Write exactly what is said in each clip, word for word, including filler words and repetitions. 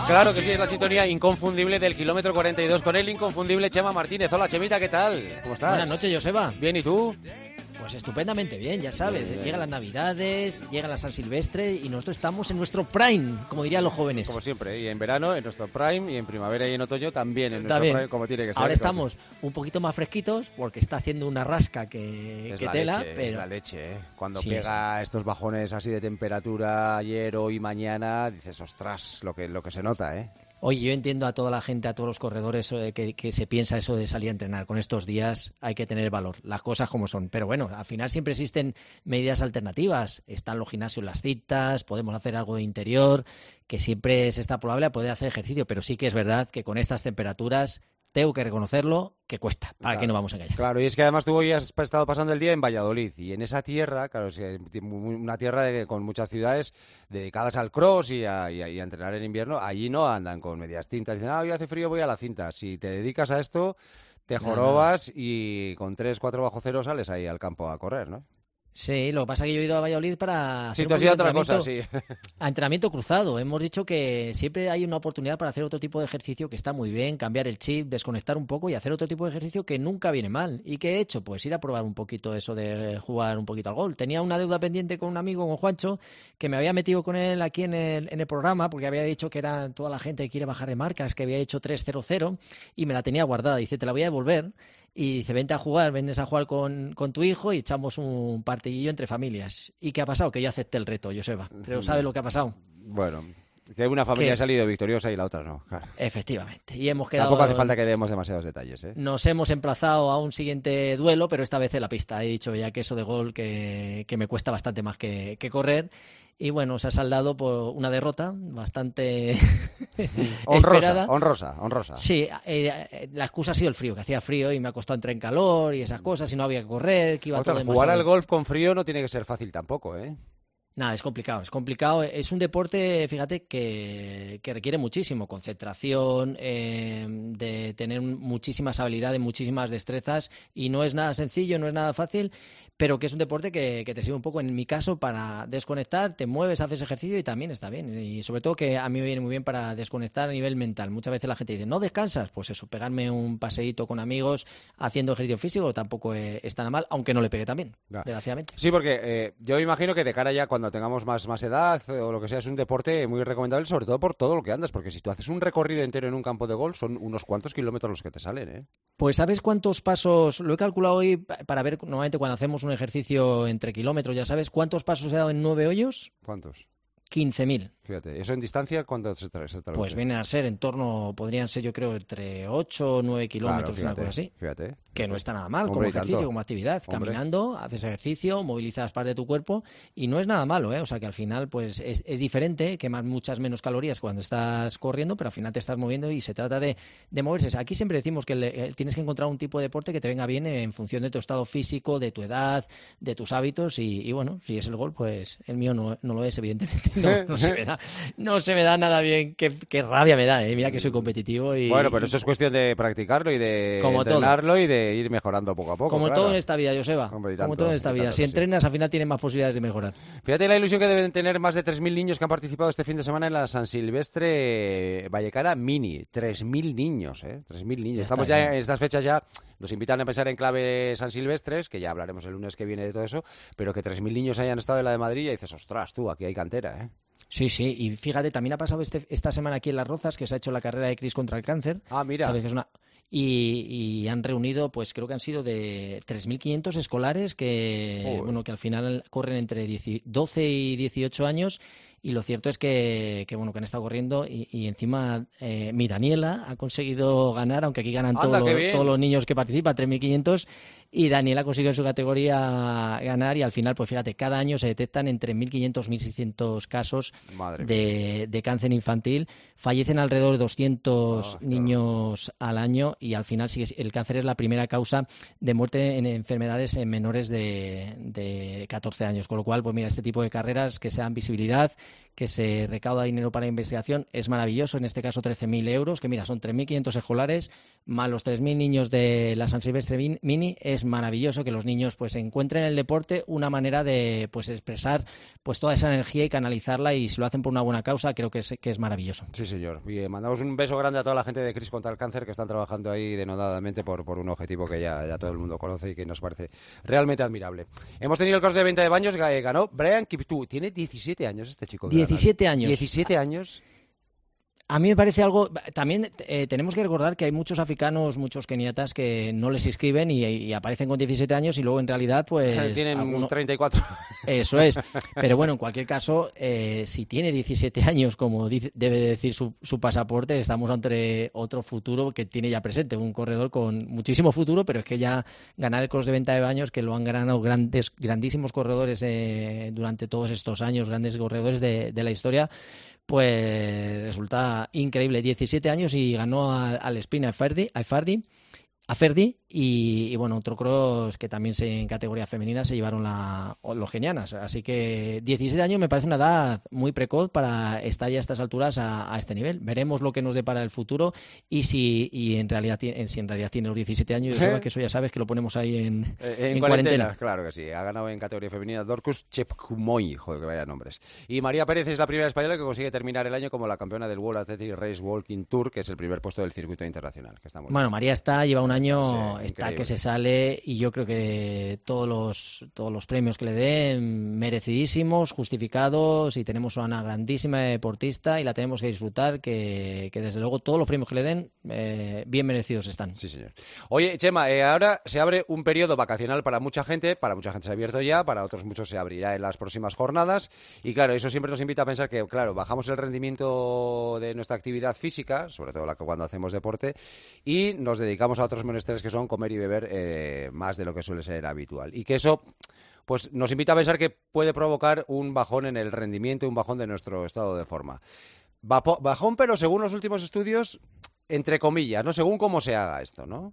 Claro que sí, es la sintonía inconfundible del kilómetro cuarenta y dos con el inconfundible Chema Martínez. Hola, Chemita, ¿qué tal? ¿Cómo estás? Buenas noches, Joseba. Bien, ¿y tú? Pues estupendamente bien, ya sabes. Bien, llegan las Navidades, llega la San Silvestre y nosotros estamos en nuestro prime, como dirían los jóvenes. Como siempre, y en verano en nuestro prime, y en primavera y en otoño también en nuestro también. prime, como tiene que ser. Ahora estamos un poquito más fresquitos porque está haciendo una rasca que, es que la tela. Leche, pero... Es la leche, ¿eh? Cuando sí, pega estos bajones así de temperatura ayer, hoy, mañana, dices, ostras, lo que, lo que se nota, ¿eh? Oye, yo entiendo a toda la gente, a todos los corredores eh, que, que se piensa eso de salir a entrenar. Con estos días hay que tener valor, las cosas como son. Pero bueno, al final siempre existen medidas alternativas. Están los gimnasios, las citas, podemos hacer algo de interior, que siempre se está probable a poder hacer ejercicio. Pero sí que es verdad que con estas temperaturas, tengo que reconocerlo, que cuesta, para claro, que no vamos a engañar. Claro, y es que además tú hoy has estado pasando el día en Valladolid, y en esa tierra, claro, es una tierra de, con muchas ciudades dedicadas al cross y a, y, a, y a entrenar en invierno, allí no andan con medias tintas, dicen, ah, hoy hace frío, voy a la cinta. Si te dedicas a esto, te jorobas y con tres, cuatro bajo cero sales ahí al campo a correr, ¿no? Sí, lo que pasa es que yo he ido a Valladolid para hacer sí, te has un ido a otra cosa, sí. a entrenamiento cruzado. Hemos dicho que siempre hay una oportunidad para hacer otro tipo de ejercicio que está muy bien, cambiar el chip, desconectar un poco y hacer otro tipo de ejercicio que nunca viene mal. ¿Y qué he hecho? Pues ir a probar un poquito eso de jugar un poquito al golf. Tenía una deuda pendiente con un amigo, con Juancho, que me había metido con él aquí en el, en el programa porque había dicho que era toda la gente que quiere bajar de marcas, que había hecho tres cero cero y me la tenía guardada. Dice, te la voy a devolver. Y dice, vente a jugar, vendes a jugar con, con tu hijo y echamos un partidillo entre familias. ¿Y qué ha pasado? Que yo acepté el reto, Joseba. Pero ¿sabes lo que ha pasado? Bueno, que una familia ¿Qué? ha salido victoriosa y la otra no. Claro. Efectivamente. Y hemos quedado... Tampoco hace falta que demos demasiados detalles, ¿eh? Nos hemos emplazado a un siguiente duelo, pero esta vez en la pista. He dicho ya que eso de gol que, que me cuesta bastante más que, que correr. Y bueno, se ha saldado por una derrota bastante honrosa, esperada. honrosa, honrosa. Sí, eh, la excusa ha sido el frío, que hacía frío y me ha costado entrar en calor y esas cosas, y no había que correr, que iba Otra, todo jugar demasiado... al golf con frío no tiene que ser fácil tampoco, ¿eh? Nada, es complicado, es complicado. Es un deporte, fíjate, que, que requiere muchísimo concentración, eh, de tener muchísimas habilidades, muchísimas destrezas, y no es nada sencillo, no es nada fácil, pero que es un deporte que, que te sirve un poco, en mi caso, para desconectar, te mueves, haces ejercicio y también está bien. Y sobre todo que a mí me viene muy bien para desconectar a nivel mental. Muchas veces la gente dice, ¿no descansas? Pues eso, pegarme un paseíto con amigos haciendo ejercicio físico tampoco es tan mal, aunque no le pegue también, no. desgraciadamente. Sí, porque eh, yo imagino que de cara ya cuando tengamos más, más edad o lo que sea, es un deporte muy recomendable, sobre todo por todo lo que andas, porque si tú haces un recorrido entero en un campo de golf, son unos cuantos kilómetros los que te salen, ¿eh? Pues ¿sabes cuántos pasos? Lo he calculado hoy para ver, normalmente cuando hacemos un ejercicio entre kilómetros, ya sabes, ¿cuántos pasos he dado en nueve hoyos? ¿Cuántos? quince mil. Fíjate, ¿eso en distancia cuánto se traduce? Pues viene a ser en torno, podrían ser yo creo entre ocho o nueve kilómetros, claro, fíjate, una cosa así. Fíjate. Fíjate. Que no está nada mal, Hombre, como ejercicio, tanto. como actividad. Hombre. Caminando, haces ejercicio, movilizas parte de tu cuerpo y no es nada malo, ¿eh? O sea que al final pues es, es diferente, quemas muchas menos calorías cuando estás corriendo, pero al final te estás moviendo y se trata de, de moverse. Aquí siempre decimos que le, tienes que encontrar un tipo de deporte que te venga bien en función de tu estado físico, de tu edad, de tus hábitos y, y bueno, si es el golf, pues el mío no, no lo es, evidentemente. No, no se me da, no se me da nada bien. Qué, qué rabia me da, ¿eh? Mira que soy competitivo y... Bueno, pero eso es cuestión de practicarlo y de como entrenarlo todo. y de ir mejorando poco a poco. Como claro. todo en esta vida, Joseba. Hombre, como tanto, todo en esta vida. tanto, Si sí. entrenas, al final tienes más posibilidades de mejorar. Fíjate la ilusión que deben tener más de tres mil niños que han participado este fin de semana en la San Silvestre Vallecara Mini. tres mil niños, ¿eh? tres mil niños. Ya Estamos está, ya ya. en estas fechas ya, nos invitan a pensar en clave San Silvestres, que ya hablaremos el lunes que viene de todo eso, pero que tres mil niños hayan estado en la de Madrid y dices, ostras, tú, aquí hay cantera, ¿eh? Sí, sí, y fíjate, también ha pasado este, esta semana aquí en Las Rozas, que se ha hecho la carrera de Cris contra el cáncer. Ah, mira. ¿Sabes que es una... Y, y han reunido, pues creo que han sido de tres mil quinientos escolares que, Joder. bueno, que al final corren entre doce y dieciocho años. Y lo cierto es que, que bueno, que han estado corriendo y, y encima eh, mi Daniela ha conseguido ganar, aunque aquí ganan Anda, todos, qué los, bien. todos los niños que participan, tres mil quinientos, y Daniela ha conseguido en su categoría ganar y al final, pues fíjate, cada año se detectan entre mil quinientos y mil seiscientos casos Madre de, de cáncer infantil, fallecen alrededor de doscientos Ah, claro. niños al año y al final sigue, el cáncer es la primera causa de muerte en enfermedades en menores de, de catorce años, con lo cual, pues mira, este tipo de carreras que sean visibilidad, que se recauda dinero para investigación es maravilloso, en este caso trece mil euros, que mira, son tres mil quinientos escolares, más los tres mil niños de la San Silvestre Mini. Es maravilloso que los niños pues encuentren en el deporte una manera de pues expresar pues toda esa energía y canalizarla, y si lo hacen por una buena causa, creo que es, que es maravilloso. Sí, señor. Y eh, mandamos un beso grande a toda la gente de Cris contra el Cáncer, que están trabajando ahí denodadamente por, por un objetivo que ya, ya todo el mundo conoce y que nos parece realmente admirable. Hemos tenido el cross de venta de baños, que ganó Brian Kiptoo. Tiene diecisiete años este chico. diecisiete años. diecisiete años. A mí me parece algo... También eh, tenemos que recordar que hay muchos africanos, muchos keniatas que no les inscriben y, y aparecen con diecisiete años y luego en realidad pues... Tienen alguno... treinta y cuatro. Eso es. Pero bueno, en cualquier caso, eh, si tiene diecisiete años, como dice, debe decir su, su pasaporte, estamos ante otro futuro que tiene ya presente. Un corredor con muchísimo futuro, pero es que ya ganar el cross de venta de baños, que lo han ganado grandes, grandísimos corredores eh, durante todos estos años, grandes corredores de, de la historia, pues resulta increíble. diecisiete años y ganó al, al sprint a Ferdi, a Ferdi, a Ferdi y, y bueno, otro cross que también se, en categoría femenina se llevaron la, los kenianas. Así que diecisiete años me parece una edad muy precoz para estar ya a estas alturas a, a este nivel. Veremos lo que nos depara el futuro y si y en realidad si en realidad tiene los diecisiete años, ¿Sí? Eso, que eso ya sabes que lo ponemos ahí en, eh, en, en cuarentena. cuarentena. Claro que sí. Ha ganado en categoría femenina Dorcus Chepkumoy, joder, que vaya nombres. Y María Pérez es la primera española que consigue terminar el año como la campeona del World Athletic Race Walking Tour, que es el primer puesto del circuito internacional. Que está muy bueno, bien. María está, lleva un año, Sí, está increíble. que se sale, y yo creo que todos los todos los premios que le den merecidísimos, justificados, y tenemos a una grandísima deportista y la tenemos que disfrutar, que, que desde luego todos los premios que le den eh, bien merecidos están. Sí, señor. Oye, Chema, eh, ahora se abre un periodo vacacional para mucha gente, para mucha gente se ha abierto ya, para otros muchos se abrirá en las próximas jornadas, y claro, eso siempre nos invita a pensar que, claro, bajamos el rendimiento de nuestra actividad física, sobre todo la que cuando hacemos deporte, y nos dedicamos a otros menesteres que son comer y beber eh, más de lo que suele ser habitual. Y que eso pues nos invita a pensar que puede provocar un bajón en el rendimiento, un bajón de nuestro estado de forma. Vapo- bajón, pero según los últimos estudios, entre comillas, ¿no? Según cómo se haga esto, ¿no?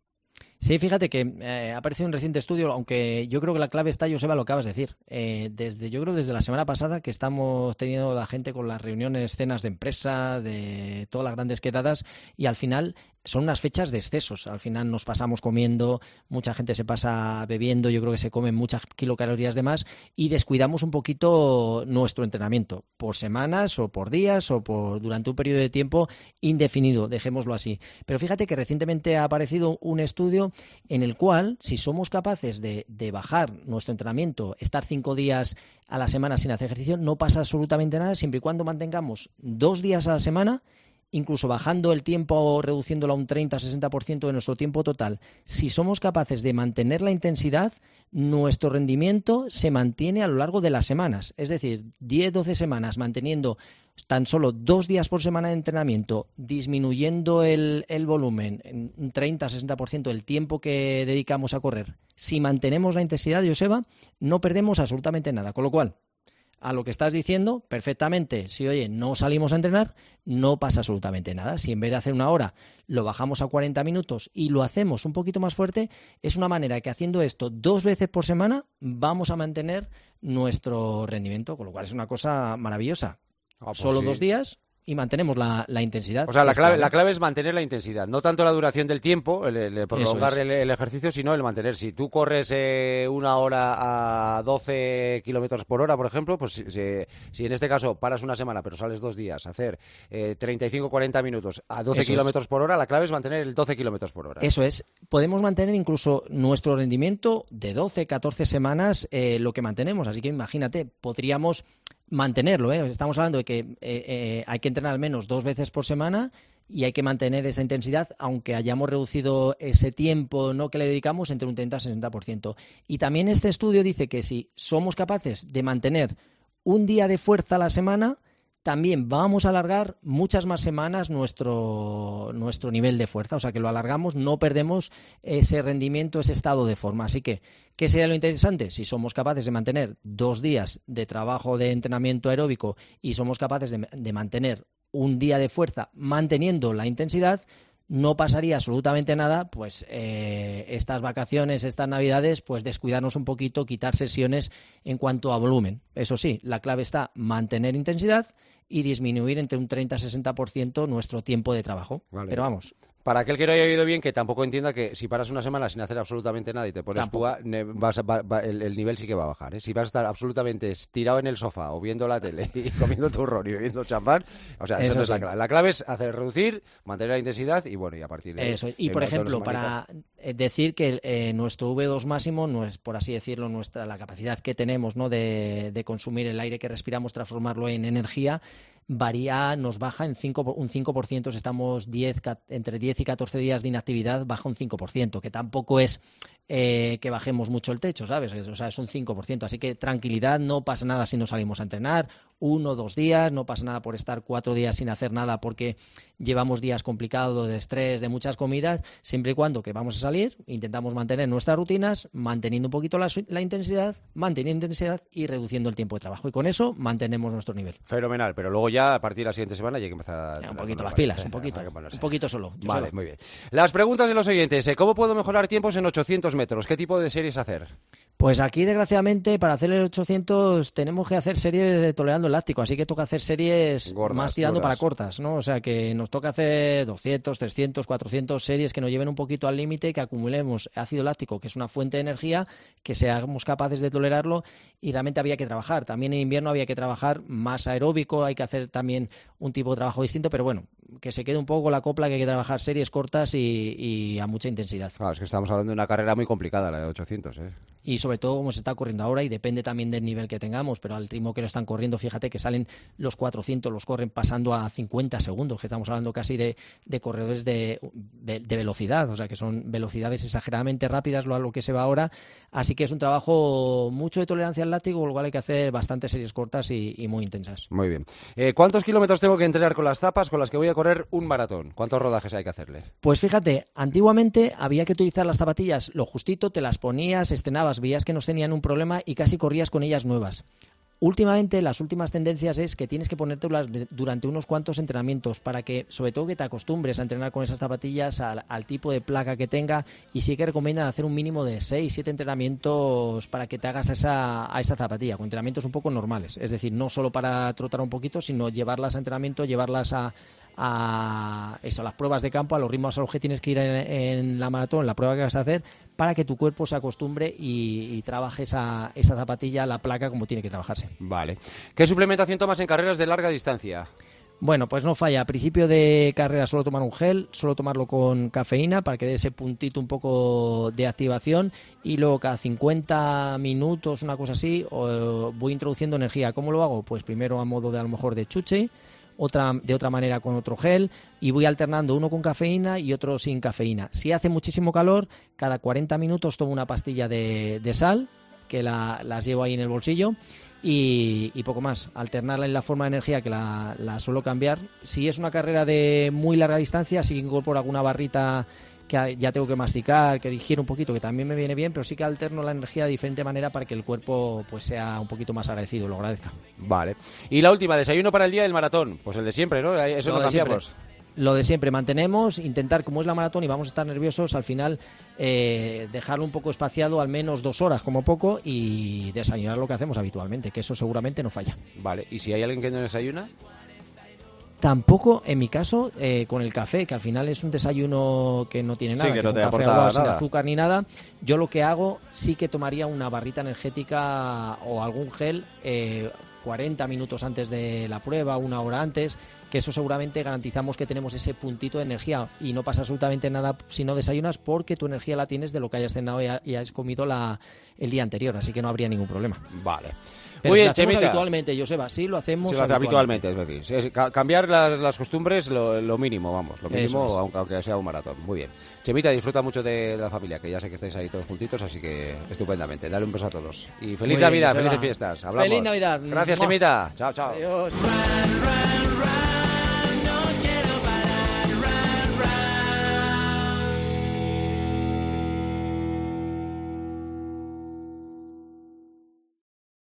Sí, fíjate que eh, ha aparecido un reciente estudio, aunque yo creo que la clave está, Joseba, lo que acabas de decir. Eh, desde, yo creo desde la semana pasada que estamos teniendo la gente con las reuniones, cenas de empresa, de todas las grandes quedadas, y al final son unas fechas de excesos. Al final nos pasamos comiendo, mucha gente se pasa bebiendo, yo creo que se comen muchas kilocalorías de más y descuidamos un poquito nuestro entrenamiento, por semanas o por días o por durante un periodo de tiempo indefinido, dejémoslo así. Pero fíjate que recientemente ha aparecido un estudio en el cual, si somos capaces de, de bajar nuestro entrenamiento, estar cinco días a la semana sin hacer ejercicio, no pasa absolutamente nada, siempre y cuando mantengamos dos días a la semana, incluso bajando el tiempo o reduciéndolo a un treinta a sesenta por ciento de nuestro tiempo total. Si somos capaces de mantener la intensidad, nuestro rendimiento se mantiene a lo largo de las semanas. Es decir, diez a doce semanas manteniendo tan solo dos días por semana de entrenamiento, disminuyendo el, el volumen en un treinta a sesenta por ciento del tiempo que dedicamos a correr. Si mantenemos la intensidad, Joseba, no perdemos absolutamente nada. Con lo cual, a lo que estás diciendo, perfectamente, si oye, no salimos a entrenar, no pasa absolutamente nada. Si en vez de hacer una hora lo bajamos a cuarenta minutos y lo hacemos un poquito más fuerte, es una manera que haciendo esto dos veces por semana vamos a mantener nuestro rendimiento, con lo cual es una cosa maravillosa. Ah, pues Solo sí. dos días y mantenemos la, la intensidad. O sea, la Es clave, clave. la clave es mantener la intensidad, no tanto la duración del tiempo, el, el prolongar es. el, el ejercicio, sino el mantener. Si tú corres eh, una hora a doce kilómetros por hora, por ejemplo, pues si, si, si en este caso paras una semana, pero sales dos días a hacer eh, treinta y cinco a cuarenta minutos a doce Eso kilómetros es. por hora, la clave es mantener el doce kilómetros por hora. Eso es. Podemos mantener incluso nuestro rendimiento de doce, catorce semanas, eh, lo que mantenemos. Así que imagínate, podríamos mantenerlo, ¿eh? Estamos hablando de que eh, eh, hay que entrenar al menos dos veces por semana y hay que mantener esa intensidad, aunque hayamos reducido ese tiempo, ¿no?, que le dedicamos entre un treinta a sesenta por ciento. Y también este estudio dice que si somos capaces de mantener un día de fuerza a la semana, también vamos a alargar muchas más semanas nuestro, nuestro nivel de fuerza. O sea, que lo alargamos, no perdemos ese rendimiento, ese estado de forma. Así que, ¿qué sería lo interesante? Si somos capaces de mantener dos días de trabajo de entrenamiento aeróbico y somos capaces de, de mantener un día de fuerza manteniendo la intensidad, no pasaría absolutamente nada, pues eh, estas vacaciones, estas navidades, pues descuidarnos un poquito, quitar sesiones en cuanto a volumen. Eso sí, la clave está mantener intensidad y disminuir entre un treinta a sesenta por ciento nuestro tiempo de trabajo. Vale. Pero vamos... Para aquel que no haya oído bien, que tampoco entienda que si paras una semana sin hacer absolutamente nada y te pones tú, a, vas, va, va, el, el nivel sí que va a bajar, ¿eh? Si vas a estar absolutamente tirado en el sofá o viendo la tele y comiendo turrón y bebiendo champán, o sea, eso, eso no es sí. la clave. La clave es hacer reducir, mantener la intensidad y bueno, y a partir de eso. Y por ejemplo, para decir que eh, nuestro V dos máximo, no es, por así decirlo, nuestra la capacidad que tenemos, ¿no?, de, de consumir el aire que respiramos, transformarlo en energía, varía, nos baja en cinco, un cinco por ciento, si estamos diez, entre diez y catorce días de inactividad, baja un cinco por ciento, que tampoco es eh, que bajemos mucho el techo, ¿sabes? O sea, es un cinco por ciento, así que tranquilidad, no pasa nada si no salimos a entrenar, uno o dos días, no pasa nada por estar cuatro días sin hacer nada porque llevamos días complicados de estrés, de muchas comidas, siempre y cuando que vamos a salir, intentamos mantener nuestras rutinas, manteniendo un poquito la, la intensidad, manteniendo intensidad y reduciendo el tiempo de trabajo, y con eso mantenemos nuestro nivel. Fenomenal, pero luego ya a partir de la siguiente semana ya hay que empezar a... Ya, un poquito las pilas, un poquito, un poquito solo. Vale, muy bien. Las preguntas de los oyentes, ¿cómo puedo mejorar tiempos en ochocientos metros? ¿Qué tipo de series hacer? Pues aquí, desgraciadamente, para hacer el ochocientos tenemos que hacer series de tolerando el láctico, así que toca hacer series gordas, más tirando gordas. Para cortas, ¿no? O sea, que nos toca hacer doscientos, trescientos, cuatrocientos series que nos lleven un poquito al límite, que acumulemos ácido láctico, que es una fuente de energía, que seamos capaces de tolerarlo, y realmente había que trabajar. También en invierno había que trabajar más aeróbico, hay que hacer también un tipo de trabajo distinto, pero bueno, que se quede un poco la copla, que hay que trabajar series cortas y, y a mucha intensidad. Claro, es que estamos hablando de una carrera muy complicada, la de ochocientos, ¿eh? Y sobre todo como se está corriendo ahora, y depende también del nivel que tengamos, pero al ritmo que lo están corriendo, fíjate que salen los cuatrocientos, los corren pasando a cincuenta segundos, que estamos hablando casi de, de corredores de, de, de velocidad, o sea que son velocidades exageradamente rápidas lo a lo que se va ahora, así que es un trabajo mucho de tolerancia al látigo, con lo cual hay que hacer bastantes series cortas y, y muy intensas. Muy bien. Eh, ¿Cuántos kilómetros tengo que entrenar con las zapas con las que voy a correr un maratón? ¿Cuántos rodajes hay que hacerle? Pues fíjate, antiguamente había que utilizar las zapatillas lo justito, te las ponías, estrenabas, veías que no tenían un problema y casi corrías con ellas nuevas. Últimamente, las últimas tendencias es que tienes que ponértelas durante unos cuantos entrenamientos para que, sobre todo, que te acostumbres a entrenar con esas zapatillas al, al tipo de placa que tenga, y sí que recomiendan hacer un mínimo de seis, siete entrenamientos para que te hagas a esa, a esa zapatilla, con entrenamientos un poco normales, es decir, no solo para trotar un poquito, sino llevarlas a entrenamiento, llevarlas a a eso, a las pruebas de campo, a los ritmos a los que tienes que ir en, en la maratón, en la prueba que vas a hacer, para que tu cuerpo se acostumbre y, y trabaje esa, esa zapatilla, la placa, como tiene que trabajarse. Vale. ¿Qué suplementación tomas en carreras de larga distancia? Bueno, pues no falla. A principio de carrera solo tomar un gel, solo tomarlo con cafeína para que dé ese puntito un poco de activación, y luego cada cincuenta minutos, una cosa así, voy introduciendo energía. ¿Cómo lo hago? Pues primero a modo de a lo mejor de chuche, otra de otra manera con otro gel, y voy alternando uno con cafeína y otro sin cafeína. Si hace muchísimo calor, cada cuarenta minutos tomo una pastilla de, de sal, que la, las llevo ahí en el bolsillo, y, y poco más. Alternarla en la forma de energía, que la, la suelo cambiar. Si es una carrera de muy larga distancia, sí que incorporo alguna barrita que ya tengo que masticar, que digiere un poquito, que también me viene bien, pero sí que alterno la energía de diferente manera para que el cuerpo pues sea un poquito más agradecido, lo agradezca. Vale. Y la última, desayuno para el día del maratón. Pues el de siempre, ¿no? Eso no cambiamos. Lo de siempre, mantenemos, intentar, como es la maratón y vamos a estar nerviosos, al final eh, dejarlo un poco espaciado, al menos dos horas como poco, y desayunar lo que hacemos habitualmente, que eso seguramente no falla. Vale. ¿Y si hay alguien que no desayuna? Tampoco, en mi caso, eh, con el café, que al final es un desayuno que no tiene nada, sí, que, que no te es un café aporta agua, nada. Sin azúcar ni nada, yo lo que hago, sí que tomaría una barrita energética o algún gel eh, cuarenta minutos antes de la prueba, una hora antes, que eso seguramente garantizamos que tenemos ese puntito de energía, y no pasa absolutamente nada si no desayunas, porque tu energía la tienes de lo que hayas cenado y, ha, y has comido la, el día anterior, así que no habría ningún problema. Vale. Pero Muy si bien, lo hacemos Chemita. habitualmente, Joseba, sí lo hacemos sí, lo hace habitualmente. habitualmente, es decir, sí, cambiar las, las costumbres lo, lo mínimo, vamos, lo mínimo, es. aunque, aunque sea un maratón. Muy bien. Chemita, disfruta mucho de, de la familia, que ya sé que estáis ahí todos juntitos, así que estupendamente. Dale un beso a todos. Y feliz Muy Navidad, bien, felices fiestas. Hablamos. Feliz Navidad. Gracias, Chemita. Chao, chao. Adiós.